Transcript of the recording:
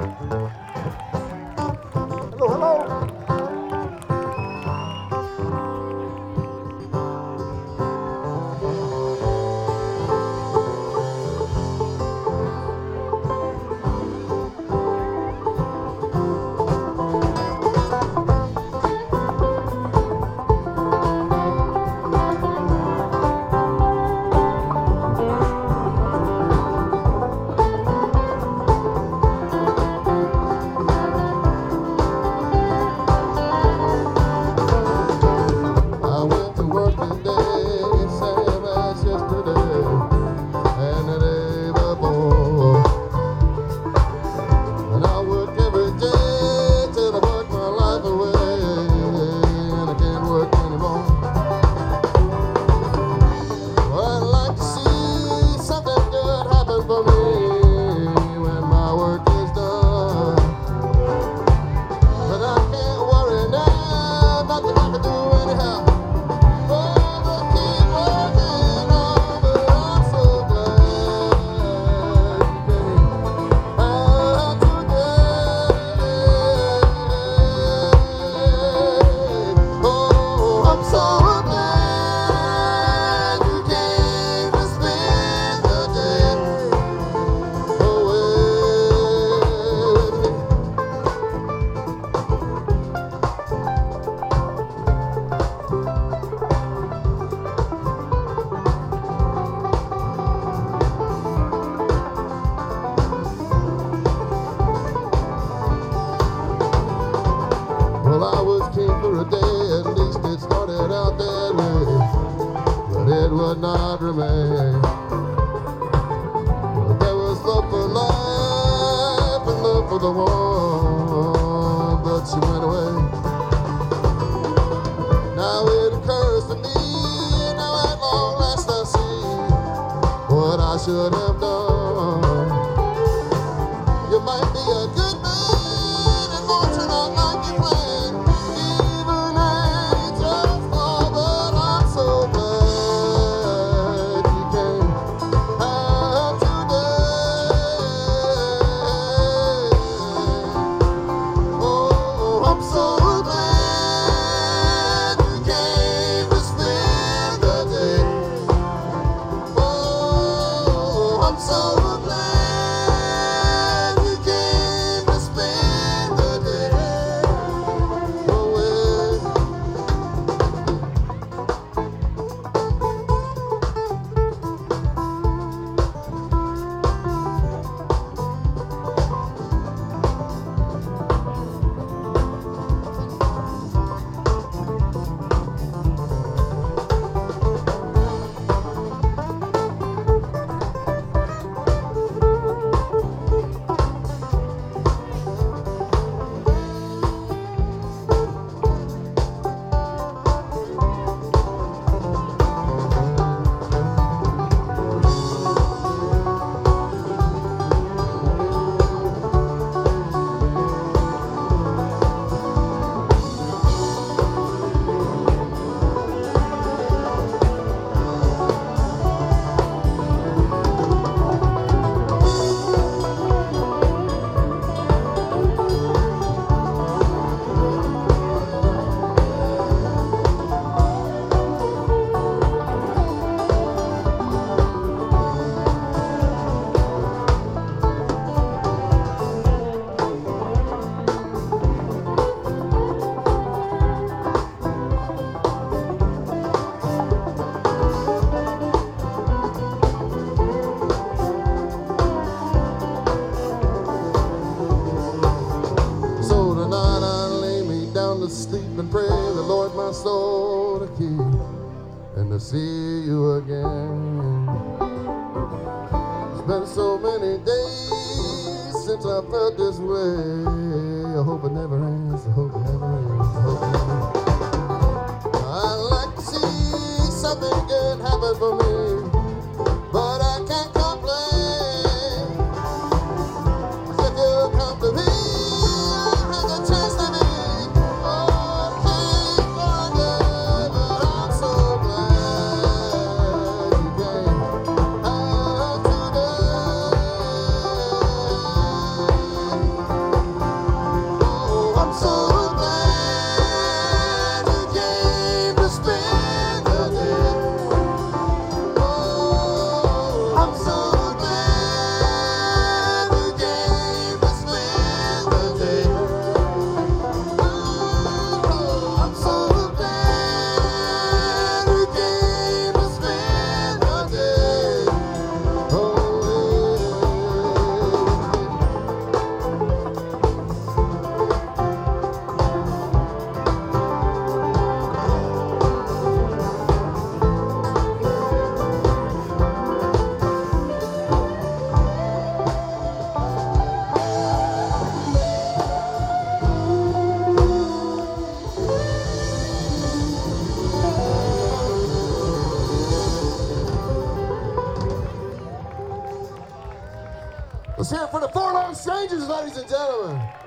Hello, hello. I went to work today, same as yesterday, and the day before. And I work every day till I work my life away, and I can't work anymore. Well, I'd like to see something good happen for me when my work is done. But I can't worry now, nothing I can do anyhow. Well, I was king for a day, at least it started out that way, but it would not remain. Well, there was love for life and love for the one, but she went away. Now it occurs to me, now at long last I see what I should have done. You might be a good man and fortune not like you planned. Even angels fall, but I'm so glad you came out today. Oh, I'm so glad you came to spend the day. Oh, I'm so glad you came to spend the day. Oh, well. So tonight I lay me down to sleep and pray the Lord my soul to keep and to see you again. It's been so many days since I felt this way. I hope it never ends. I hope it never ends. I hope it never ends. I'd like to see something good happen for me, but I can't complain. 'Cause if you come to me, I have the chance to be. Oh, king for good, but I'm so glad you came out today. strangers, ladies and gentlemen.